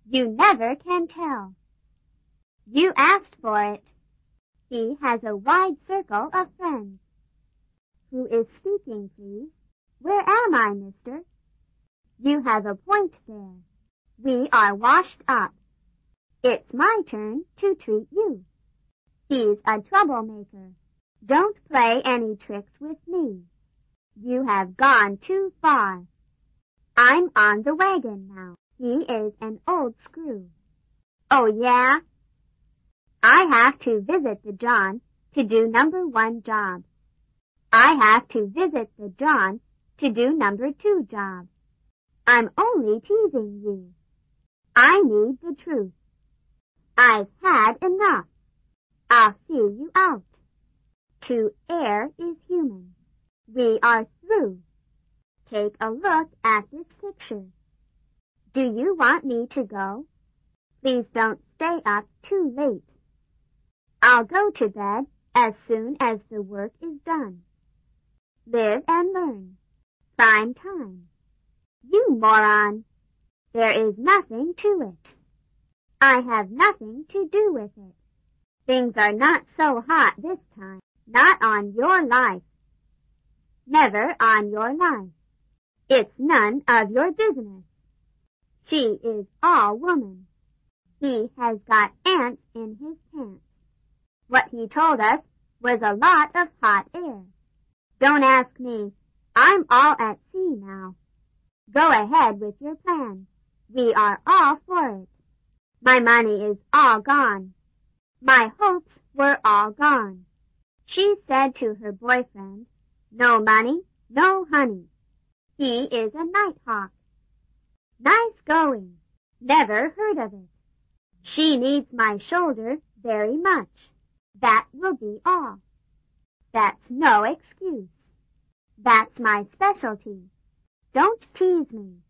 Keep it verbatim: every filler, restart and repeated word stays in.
You never can tell. You asked for it. He has a wide circle of friends. Who is speaking, please? Where am I, mister? You have a point there. We are washed up. It's my turn to treat you. He's a troublemaker. Don't play any tricks with me. You have gone too far. I'm on the wagon now. He is an old screw. Oh, yeah? I have to visit the John to do number one job. I have to visit the John to do number two job. I'm only teasing you. I need the truth. I've had enough. I'll see you out. To err is human. We are through. Take a look at this picture. Do you want me to go? Please don't stay up too late. I'll go to bed as soon as the work is done. Live and learn. Prime time. You moron! There is nothing to it. I have nothing to do with it. Things are not so hot this time. Not on your life. Never on your life. It's none of your business. She is all woman. He has got ants in his pants. What he told us was a lot of hot air. Don't ask me. I'm all at sea now. Go ahead with your plan. We are all for it. My money is all gone. My hopes were all gone. She said to her boyfriend, no money, no honey. He is a nighthawk. Nice going. Never heard of it. She needs my shoulder very much. That will be all. That's no excuse. That's my specialty. Don't tease me.